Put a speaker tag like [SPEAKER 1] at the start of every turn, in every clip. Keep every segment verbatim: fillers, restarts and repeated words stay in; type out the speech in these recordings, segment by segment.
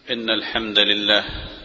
[SPEAKER 1] إن الحمد لله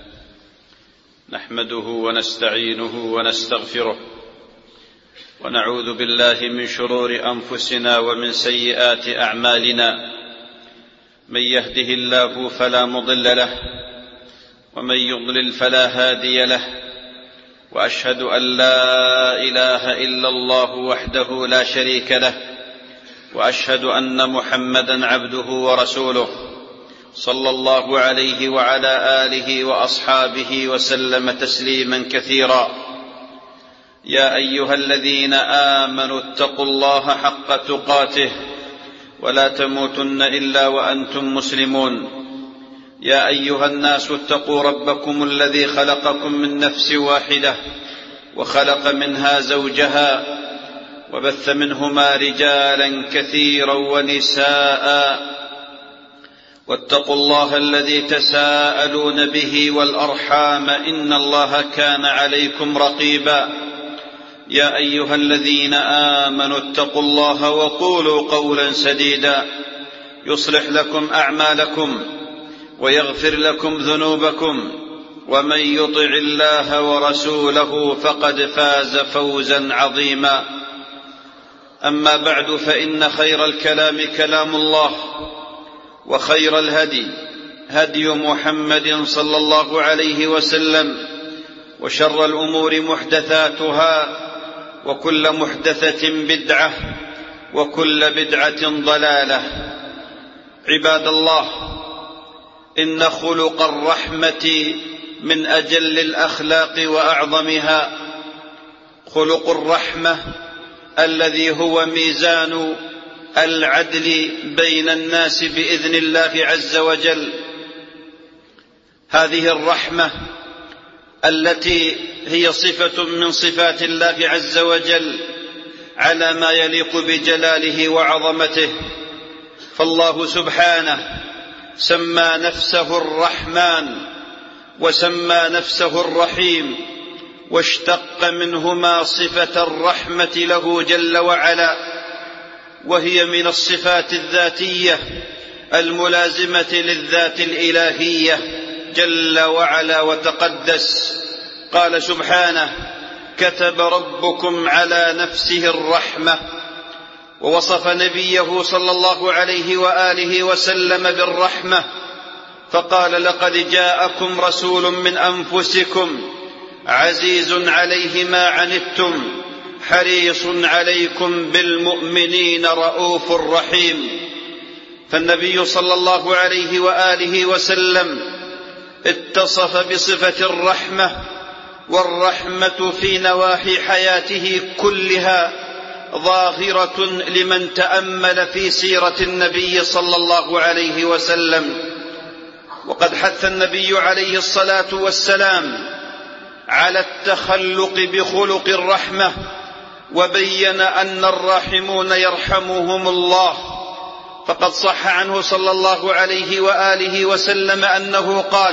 [SPEAKER 1] نحمده ونستعينه ونستغفره ونعوذ بالله من شرور أنفسنا ومن سيئات أعمالنا. من يهده الله فلا مضل له ومن يضلل فلا هادي له، وأشهد أن لا إله إلا الله وحده لا شريك له، وأشهد أن محمدا عبده ورسوله صلى الله عليه وعلى آله وأصحابه وسلم تسليما كثيرا. يا أيها الذين آمنوا اتقوا الله حق تقاته ولا تموتن إلا وأنتم مسلمون. يا أيها الناس اتقوا ربكم الذي خلقكم من نفس واحدة وخلق منها زوجها وبث منهما رجالا كثيرا ونساء، واتقوا الله الذي تساءلون به والأرحام إن الله كان عليكم رقيبا. يا أيها الذين آمنوا اتقوا الله وقولوا قولا سديدا يصلح لكم أعمالكم ويغفر لكم ذنوبكم، ومن يطع الله ورسوله فقد فاز فوزا عظيما. أما بعد، فإن خير الكلام كلام الله، وخير الهدي هدي محمد صلى الله عليه وسلم، وشر الأمور محدثاتها، وكل محدثة بدعة، وكل بدعة ضلالة. عباد الله، إن خلق الرحمة من أجل الأخلاق وأعظمها. خلق الرحمة الذي هو ميزان العدل بين الناس بإذن الله عز وجل. هذه الرحمة التي هي صفة من صفات الله عز وجل على ما يليق بجلاله وعظمته، فالله سبحانه سمى نفسه الرحمن وسمى نفسه الرحيم، واشتق منهما صفة الرحمة له جل وعلا، وهي من الصفات الذاتية الملازمة للذات الإلهية جل وعلا وتقدس. قال سبحانه: كتب ربكم على نفسه الرحمة. ووصف نبيه صلى الله عليه وآله وسلم بالرحمة فقال: لقد جاءكم رسول من أنفسكم عزيز عليه ما عنتم حريص عليكم بالمؤمنين رؤوف رحيم. فالنبي صلى الله عليه وآله وسلم اتصف بصفة الرحمة، والرحمة في نواحي حياته كلها ظاهرة لمن تأمل في سيرة النبي صلى الله عليه وسلم. وقد حث النبي عليه الصلاة والسلام على التخلق بخلق الرحمة، وبين أن الراحمون يرحمهم الله. فقد صح عنه صلى الله عليه وآله وسلم أنه قال: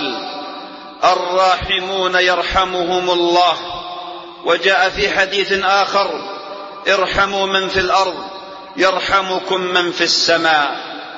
[SPEAKER 1] الراحمون يرحمهم الله. وجاء في حديث آخر: ارحموا من في الأرض يرحمكم من في السماء.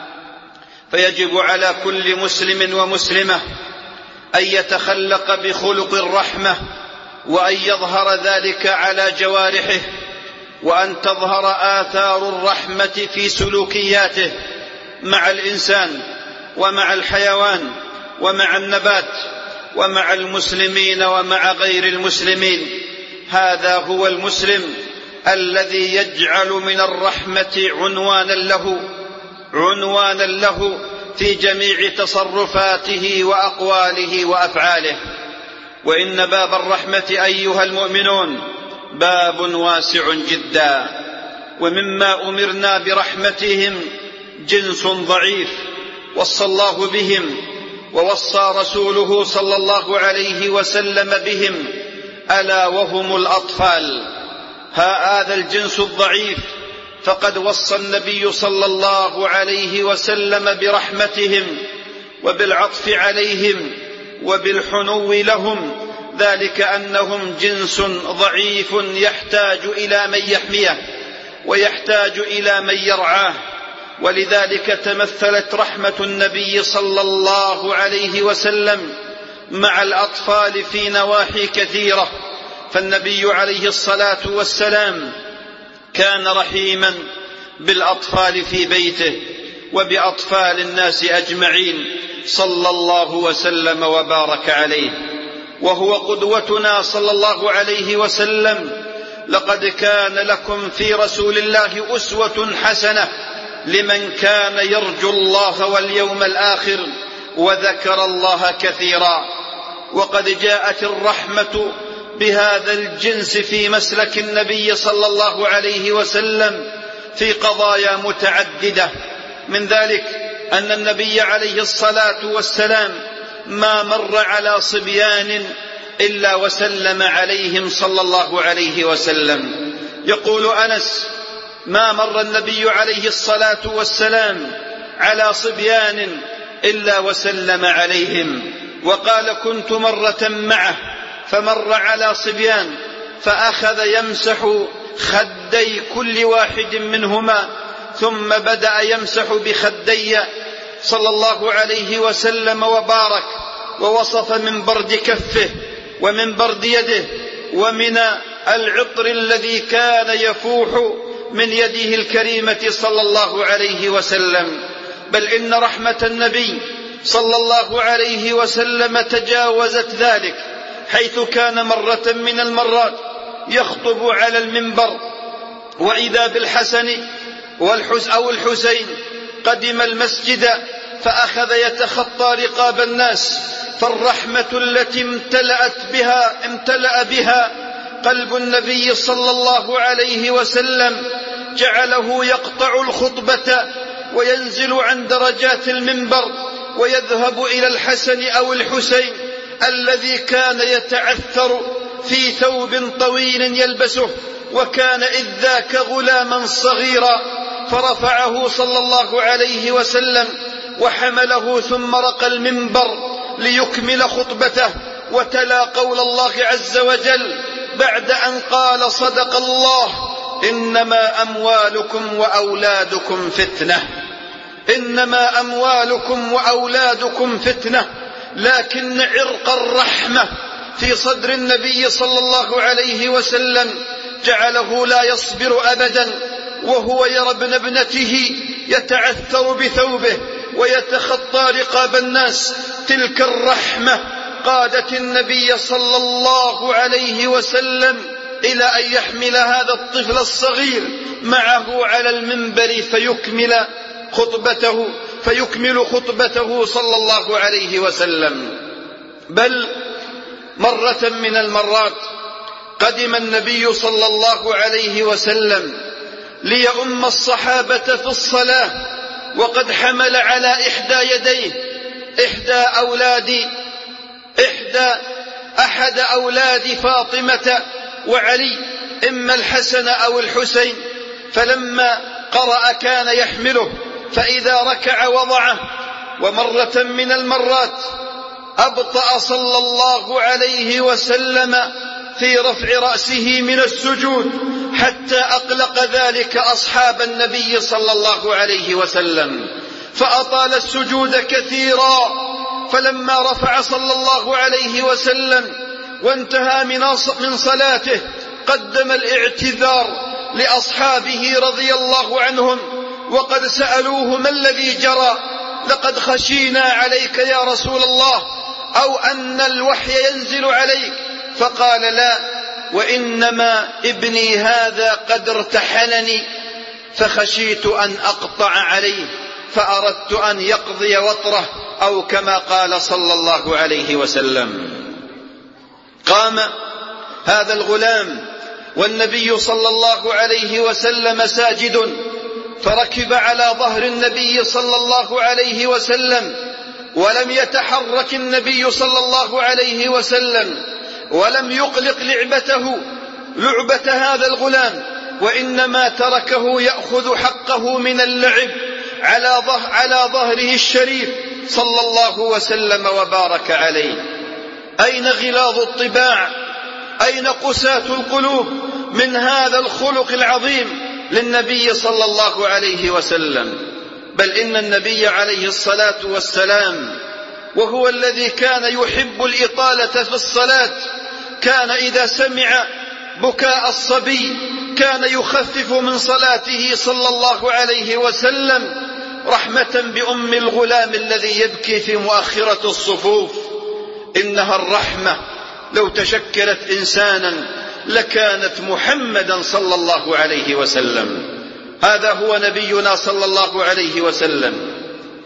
[SPEAKER 1] فيجب على كل مسلم ومسلمة أن يتخلق بخلق الرحمة، وأن يظهر ذلك على جوارحه، وأن تظهر آثار الرحمة في سلوكياته مع الإنسان ومع الحيوان ومع النبات ومع المسلمين ومع غير المسلمين. هذا هو المسلم الذي يجعل من الرحمة عنوانا له عنوانا له في جميع تصرفاته وأقواله وأفعاله. وإن باب الرحمة أيها المؤمنون باب واسع جدا، ومما أمرنا برحمتهم جنس ضعيف وصى الله بهم، ووصى رسوله صلى الله عليه وسلم بهم، ألا وهم الأطفال. ها هذا الجنس الضعيف فقد وصى النبي صلى الله عليه وسلم برحمتهم وبالعطف عليهم وبالحنو لهم، ذلك أنهم جنس ضعيف يحتاج إلى من يحميه ويحتاج إلى من يرعاه. ولذلك تمثلت رحمة النبي صلى الله عليه وسلم مع الأطفال في نواحي كثيرة. فالنبي عليه الصلاة والسلام كان رحيما بالأطفال في بيته وبأطفال الناس أجمعين صلى الله وسلم وبارك عليه، وهو قدوتنا صلى الله عليه وسلم. لقد كان لكم في رسول الله أسوة حسنة لمن كان يرجو الله واليوم الآخر وذكر الله كثيرا. وقد جاءت الرحمة بهذا الجنس في مسلك النبي صلى الله عليه وسلم في قضايا متعددة. من ذلك أن النبي عليه الصلاة والسلام ما مر على صبيان إلا وسلم عليهم صلى الله عليه وسلم. يقول أنس: ما مر النبي عليه الصلاة والسلام على صبيان إلا وسلم عليهم. وقال: كنت مرة معه فمر على صبيان فأخذ يمسح خدي كل واحد منهما، ثم بدأ يمسح بخدي صلى الله عليه وسلم وبارك، ووصف من برد كفه ومن برد يده ومن العطر الذي كان يفوح من يده الكريمة صلى الله عليه وسلم. بل إن رحمة النبي صلى الله عليه وسلم تجاوزت ذلك، حيث كان مرة من المرات يخطب على المنبر وإذا بالحسن والحسن أو الحسين قدم المسجد فأخذ يتخطى رقاب الناس، فالرحمة التي امتلأت بها امتلأ بها قلب النبي صلى الله عليه وسلم جعله يقطع الخطبة وينزل عن درجات المنبر ويذهب إلى الحسن أو الحسين الذي كان يتعثر في ثوب طويل يلبسه، وكان إذ ذاك غلاما صغيرا، فرفعه صلى الله عليه وسلم وحمله ثم رقى المنبر ليكمل خطبته وتلا قول الله عز وجل بعد أن قال: صدق الله، إنما أموالكم وأولادكم فتنة، إنما أموالكم وأولادكم فتنة. لكن عرق الرحمة في صدر النبي صلى الله عليه وسلم جعله لا يصبر أبدا، وهو يرى ابن ابنته يتعثر بثوبه ويتخطى رقاب الناس. تلك الرحمة قادت النبي صلى الله عليه وسلم إلى أن يحمل هذا الطفل الصغير معه على المنبر فيكمل خطبته فيكمل خطبته صلى الله عليه وسلم. بل مرة من المرات قدم النبي صلى الله عليه وسلم ليؤم الصحابة في الصلاة، وقد حمل على إحدى يديه إحدى أولاد إحدى أحد أولاد فاطمة وعلي، إما الحسن أو الحسين، فلما قرأ كان يحمله، فإذا ركع وضعه. ومرة من المرات أبطأ صلى الله عليه وسلم في رفع رأسه من السجود حتى أقلق ذلك أصحاب النبي صلى الله عليه وسلم، فأطال السجود كثيرا. فلما رفع صلى الله عليه وسلم وانتهى من صلاته قدم الاعتذار لأصحابه رضي الله عنهم، وقد سألوه: ما الذي جرى؟ لقد خشينا عليك يا رسول الله، أو أن الوحي ينزل عليك. فقال: لا، وإنما ابني هذا قد ارتحلني فخشيت أن أقطع عليه فأردت أن يقضي وطره، أو كما قال صلى الله عليه وسلم. قام هذا الغلام والنبي صلى الله عليه وسلم ساجد، فركب على ظهر النبي صلى الله عليه وسلم، ولم يتحرك النبي صلى الله عليه وسلم، ولم يقلق لعبته لعبة هذا الغلام، وإنما تركه يأخذ حقه من اللعب على ظهر على ظهره الشريف صلى الله وسلم وبارك عليه. أين غلاظ الطباع؟ أين قساة القلوب من هذا الخلق العظيم للنبي صلى الله عليه وسلم؟ بل إن النبي عليه الصلاة والسلام وهو الذي كان يحب الإطالة في الصلاة كان إذا سمع بكاء الصبي كان يخفف من صلاته صلى الله عليه وسلم رحمة بأم الغلام الذي يبكي في مؤخرة الصفوف. إنها الرحمة لو تشكلت إنسانا لكانت محمدا صلى الله عليه وسلم. هذا هو نبينا صلى الله عليه وسلم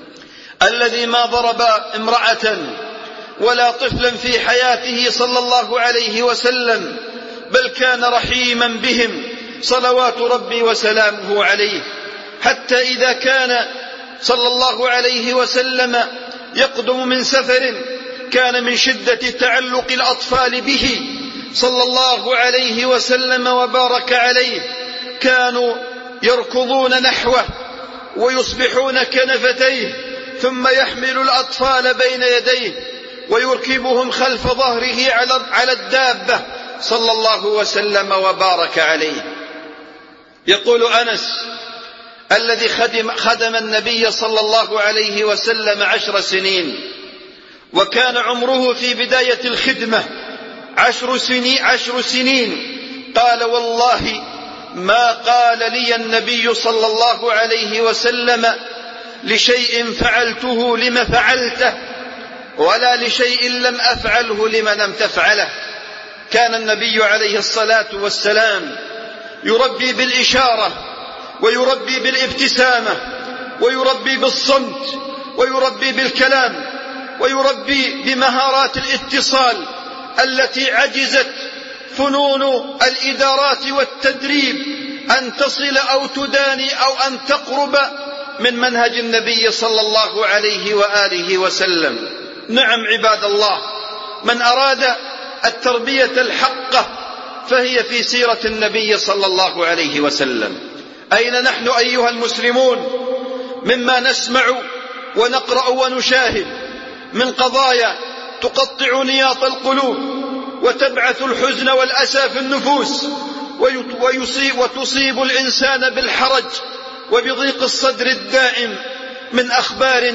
[SPEAKER 1] الذي ما ضرب امرأة ولا طفلا في حياته صلى الله عليه وسلم، بل كان رحيما بهم صلوات ربي وسلامه عليه، حتى إذا كان صلى الله عليه وسلم يقدم من سفر كان من شدة تعلق الأطفال به صلى الله عليه وسلم وبارك عليه كانوا يركضون نحوه ويصبحون كنفتيه، ثم يحمل الأطفال بين يديه ويركبهم خلف ظهره على الدابة صلى الله وسلم وبارك عليه. يقول أنس الذي خدم, خدم النبي صلى الله عليه وسلم عشر سنين، وكان عمره في بداية الخدمة عشر سنين, عشر سنين قال: والله ما قال لي النبي صلى الله عليه وسلم لشيء فعلته لم فعلته، ولا لشيء لم أفعله لم لم تفعله. كان النبي عليه الصلاة والسلام يربي بالإشارة، ويربي بالابتسامة، ويربي بالصمت، ويربي بالكلام، ويربي بمهارات الاتصال التي عجزت فنون الإدارات والتدريب أن تصل أو تداني أو أن تقرب من منهج النبي صلى الله عليه وآله وسلم. نعم عباد الله، من أراد التربية الحقة فهي في سيرة النبي صلى الله عليه وسلم. أين نحن أيها المسلمون مما نسمع ونقرأ ونشاهد من قضايا تقطع نياط القلوب وتبعث الحزن والأسى في النفوس ويصيب وتصيب الإنسان بالحرج وبضيق الصدر الدائم من أخبار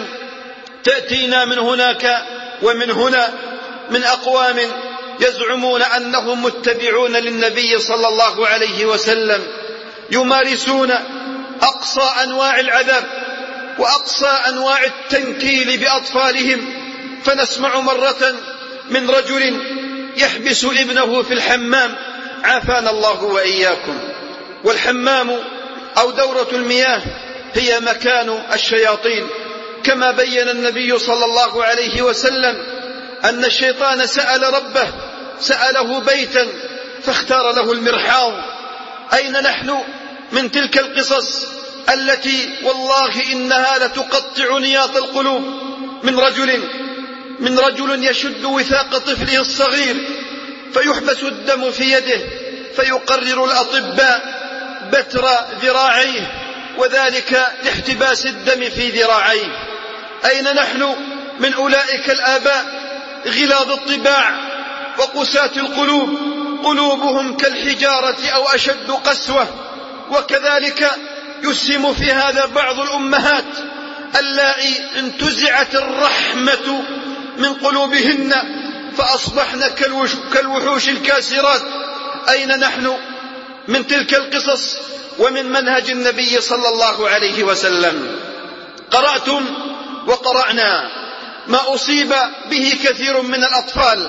[SPEAKER 1] تأتينا من هناك ومن هنا من أقوام يزعمون أنهم متبعون للنبي صلى الله عليه وسلم، يمارسون أقصى أنواع العذاب وأقصى أنواع التنكيل بأطفالهم. فنسمع مرة من رجل يحبس ابنه في الحمام، عافانا الله وإياكم. والحمام أو دورة المياه هي مكان الشياطين، كما بين النبي صلى الله عليه وسلم أن الشيطان سأل ربه، سأله بيتا فاختار له المرحاض. أين نحن من تلك القصص التي والله إنها لتقطع نياط القلوب؟ من رجل من رجل يشد وثاق طفله الصغير فيحبس الدم في يده، فيقرر الأطباء بتر ذراعيه، وذلك لاحتباس الدم في ذراعيه. أين نحن من أولئك الآباء غلاظ الطباع وقساة القلوب، قلوبهم كالحجارة أو أشد قسوة؟ وكذلك يسهم في هذا بعض الأمهات اللائي انتزعت الرحمة من قلوبهن فأصبحن كالوحوش الكاسرات. أين نحن من تلك القصص ومن منهج النبي صلى الله عليه وسلم؟ قرأتم وقرأنا ما أصيب به كثير من الأطفال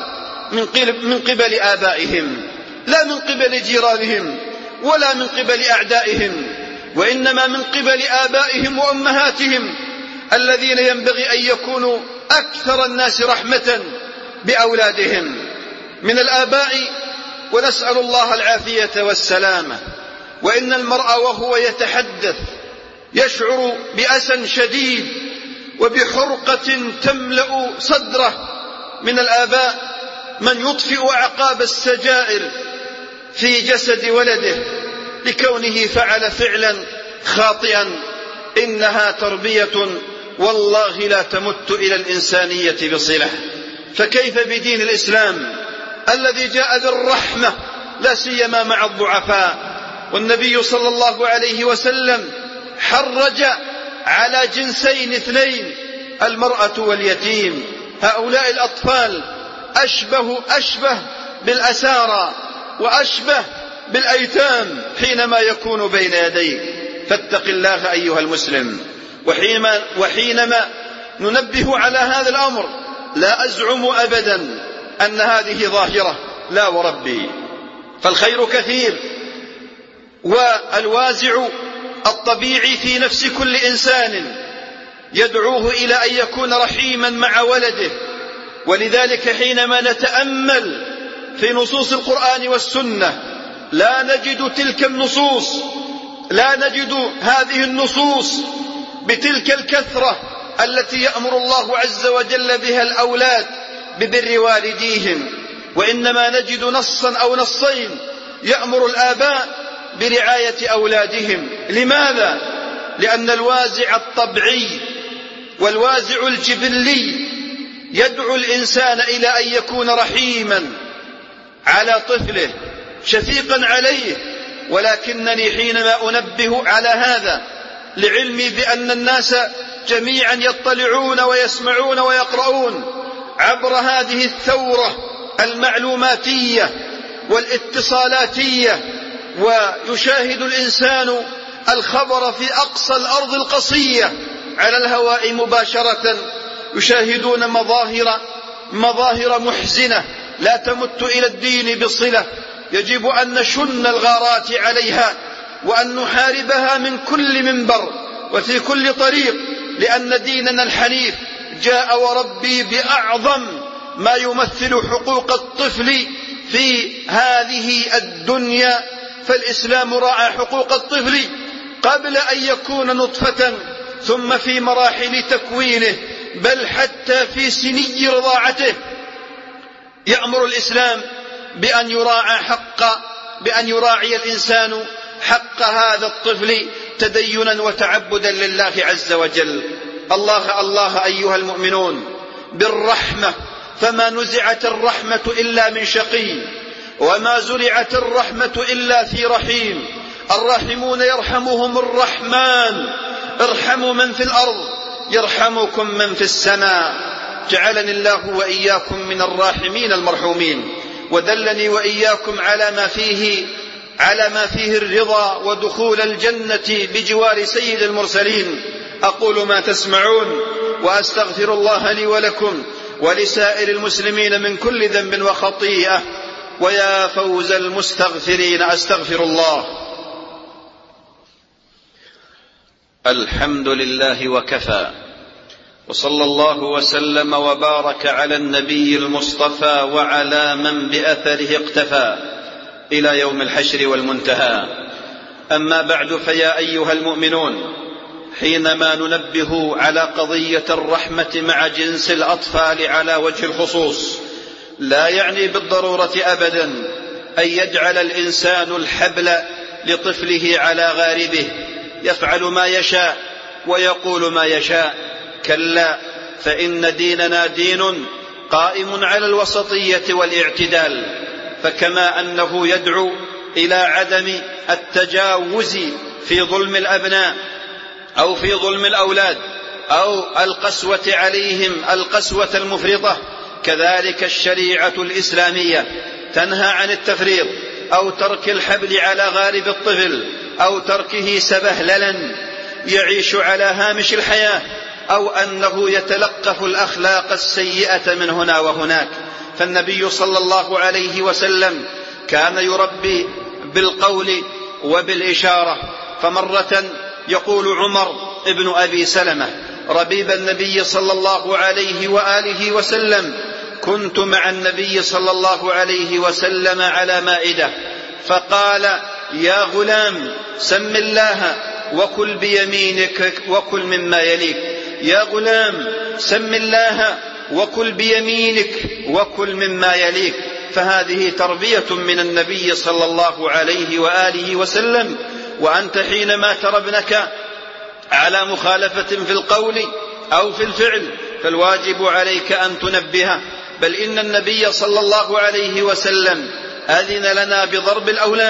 [SPEAKER 1] من قبل آبائهم، لا من قبل جيرانهم ولا من قبل أعدائهم، وإنما من قبل آبائهم وأمهاتهم الذين ينبغي أن يكونوا أكثر الناس رحمة بأولادهم. من الآباء ونسأل الله العافية والسلامة، وإن المرء وهو يتحدث يشعر بأسى شديد وبحرقة تملأ صدره. من الآباء من يطفئ أعقاب السجائر في جسد ولده لكونه فعل فعلا خاطئا. إنها تربية والله لا تمت إلى الإنسانية بصلة. فكيف بدين الإسلام الذي جاء بالرحمة لا سيما مع الضعفاء؟ والنبي صلى الله عليه وسلم حرج على جنسين اثنين، المرأة واليتيم. هؤلاء الأطفال أشبه أشبه بالأسارى وأشبه بالأيتام حينما يكون بين يديك. فاتق الله أيها المسلم. وحينما, وحينما ننبه على هذا الأمر لا أزعم أبدا أن هذه ظاهرة، لا وربي، فالخير كثير، والوازع الطبيعي في نفس كل إنسان يدعوه إلى أن يكون رحيما مع ولده. ولذلك حينما نتأمل في نصوص القرآن والسنة لا نجد تلك النصوص، لا نجد هذه النصوص بتلك الكثرة التي يأمر الله عز وجل بها الأولاد ببر والديهم، وإنما نجد نصا أو نصين يأمر الآباء برعاية أولادهم. لماذا؟ لأن الوازع الطبيعي والوازع الجبلي يدعو الإنسان إلى أن يكون رحيما على طفله، شفيقا عليه. ولكنني حينما أنبه على هذا لعلمي بأن الناس جميعا يطلعون ويسمعون ويقرؤون عبر هذه الثورة المعلوماتية والاتصالاتية، ويشاهد الإنسان الخبر في أقصى الأرض القصية على الهواء مباشرة، يشاهدون مظاهر مظاهر محزنة لا تمت إلى الدين بصلة. يجب أن نشن الغارات عليها وأن نحاربها من كل منبر وفي كل طريق، لأن ديننا الحنيف جاء وربي بأعظم ما يمثل حقوق الطفل في هذه الدنيا. فالإسلام راعى حقوق الطفل قبل أن يكون نطفة، ثم في مراحل تكوينه، بل حتى في سني رضاعته. يأمر الإسلام بأن يراعى حق بأن يراعي الإنسان حق هذا الطفل تدينا وتعبدا لله عز وجل. الله الله أيها المؤمنون بالرحمة، فما نزعت الرحمة إلا من شقي، وما زرعت الرحمة إلا في رحيم. الراحمون يرحمهم الرحمن، ارحموا من في الأرض يرحمكم من في السماء. جعلني الله وإياكم من الراحمين المرحومين، ودلني وإياكم على ما فيه على ما فيه الرضا ودخول الجنة بجوار سيد المرسلين. أقول ما تسمعون وأستغفر الله لي ولكم ولسائر المسلمين من كل ذنب وخطيئة، ويا فوز المستغفرين. أستغفر الله. الحمد لله وكفى، وصلى الله وسلم وبارك على النبي المصطفى وعلى من بأثره اقتفى إلى يوم الحشر والمنتهى. أما بعد، فيا أيها المؤمنون، حينما ننبه على قضية الرحمة مع جنس الأطفال على وجه الخصوص، لا يعني بالضرورة أبدا أن يجعل الإنسان الحبل لطفله على غاربه يفعل ما يشاء ويقول ما يشاء. كلا، فإن ديننا دين قائم على الوسطية والاعتدال. فكما أنه يدعو إلى عدم التجاوز في ظلم الأبناء أو في ظلم الأولاد أو القسوة عليهم القسوة المفرطة، كذلك الشريعة الإسلامية تنهى عن التفريط أو ترك الحبل على غارب الطفل أو تركه سبهللا يعيش على هامش الحياة، أو أنه يتلقف الأخلاق السيئة من هنا وهناك. فالنبي صلى الله عليه وسلم كان يربي بالقول وبالإشارة. فمرة يقول عمر ابن أبي سلمة ربيب النبي صلى الله عليه وآله وسلم: كنت مع النبي صلى الله عليه وسلم على مائدة، فقال: يا غلام، سم الله وكل بيمينك وكل مما يليك. يا غلام، سم الله وكل بيمينك وكل مما يليك. فهذه تربية من النبي صلى الله عليه وآله وسلم. وأنت حينما ترى ابنك على مخالفة في القول أو في الفعل فالواجب عليك أن تنبهه. بل إن النبي صلى الله عليه وسلم أذن لنا بضرب الأولاد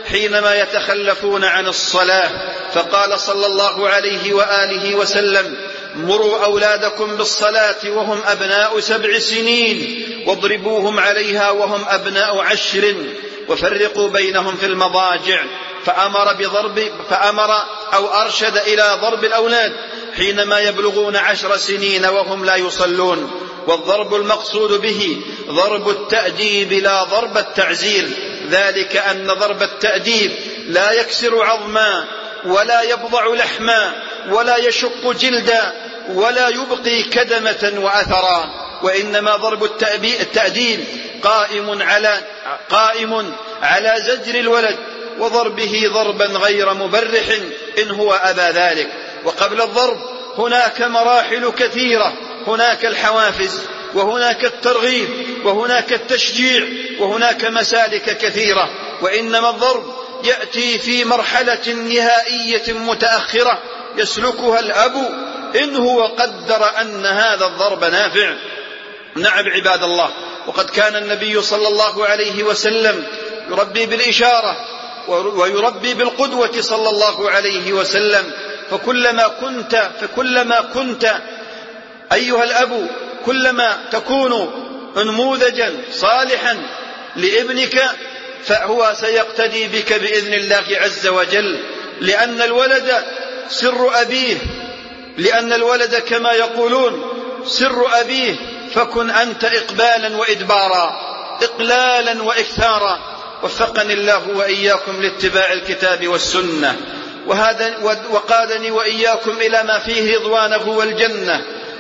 [SPEAKER 1] حينما يتخلفون عن الصلاة، فقال صلى الله عليه وآله وسلم: مروا أولادكم بالصلاة وهم أبناء سبع سنين واضربوهم عليها وهم أبناء عشر وفرقوا بينهم في المضاجع. فأمر بضرب فأمر أو أرشد إلى ضرب الأولاد حينما يبلغون عشر سنين وهم لا يصلون. والضرب المقصود به ضرب التأديب لا ضرب التعزير، ذلك أن ضرب التأديب لا يكسر عظما ولا يبضع لحما ولا يشق جلدا ولا يبقي كدمة وأثرا، وإنما ضرب التأديب قائم على قائم على زجر الولد وضربه ضربا غير مبرح إن هو أبى ذلك. وقبل الضرب هناك مراحل كثيرة، هناك الحوافز وهناك الترغيب وهناك التشجيع وهناك مسالك كثيرة، وإنما الضرب يأتي في مرحلة نهائية متأخرة يسلكها الأب إن هو قدر أن هذا الضرب نافع. نعم عباد الله، وقد كان النبي صلى الله عليه وسلم يربي بالإشارة ويربي بالقدوة صلى الله عليه وسلم. فكلما كنت فكلما كنت أيها الأب كلما تكون نموذجا صالحا لابنك فهو سيقتدي بك بإذن الله عز وجل، لأن الولد سر أبيه، لأن الولد كما يقولون سر أبيه، فكن أنت إقبالا وإدبارا، إقلالا وإكثارا. وفقني الله وإياكم لاتباع الكتاب والسنة، وهذا وقادني وإياكم إلى ما فيه رضوانه والجنة،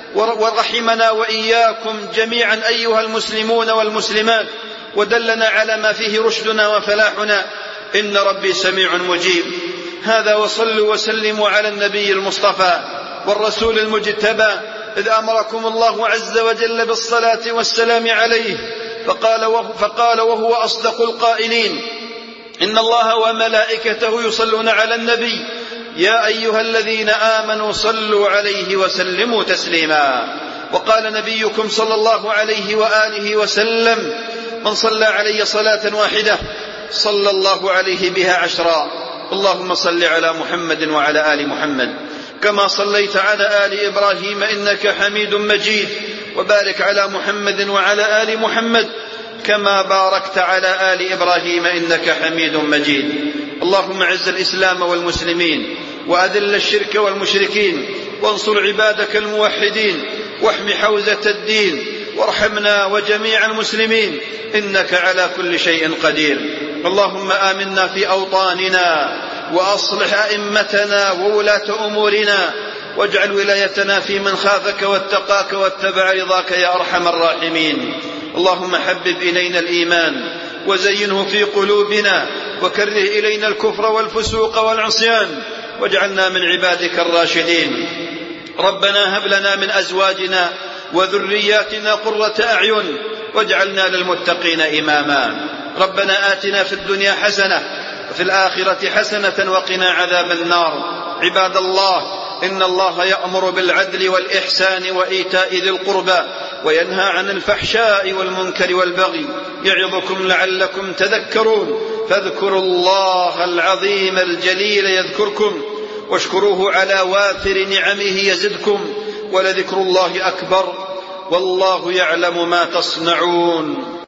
[SPEAKER 1] ورحمنا وإياكم جميعا أيها المسلمون والمسلمات، ودلنا على ما فيه رشدنا وفلاحنا، إن ربي سميع مجيب. هذا وصلوا وسلموا على النبي المصطفى والرسول المجتبى، إذ أمركم الله عز وجل بالصلاة والسلام عليه، فقال وهو, فقال وهو أصدق القائلين: إن الله وملائكته يصلون على النبي يا أيها الذين آمنوا صلوا عليه وسلموا تسليما. وقال نبيكم صلى الله عليه وآله وسلم: من صلى علي صلاة واحدة صلى الله عليه بها عشرا. اللهم صل على محمد وعلى آل محمد كما صليت على آل إبراهيم إنك حميد مجيد، وبارك على محمد وعلى آل محمد كما باركت على آل إبراهيم إنك حميد مجيد. اللهم اعز الإسلام والمسلمين وأذل الشرك والمشركين، وانصر عبادك الموحدين، واحم حوزة الدين، وارحمنا وجميع المسلمين إنك على كل شيء قدير. اللهم آمنا في أوطاننا، وأصلح أئمتنا وولاة أمورنا، واجعل ولايتنا في من خافك واتقاك واتبع رضاك يا أرحم الراحمين. اللهم حبب إلينا الإيمان وزينه في قلوبنا، وكره إلينا الكفر والفسوق والعصيان، واجعلنا من عبادك الراشدين. ربنا هب لنا من أزواجنا وذرياتنا قرة أعين واجعلنا للمتقين إماما. ربنا آتنا في الدنيا حسنة وفي الآخرة حسنة وقنا عذاب النار. عباد الله، إن الله يأمر بالعدل والإحسان وإيتاء ذي القربى وينهى عن الفحشاء والمنكر والبغي، يعظكم لعلكم تذكرون. فاذكروا الله العظيم الجليل يذكركم، واشكروه على وافر نعمه يزدكم، ولذكر الله أكبر، والله يعلم ما تصنعون.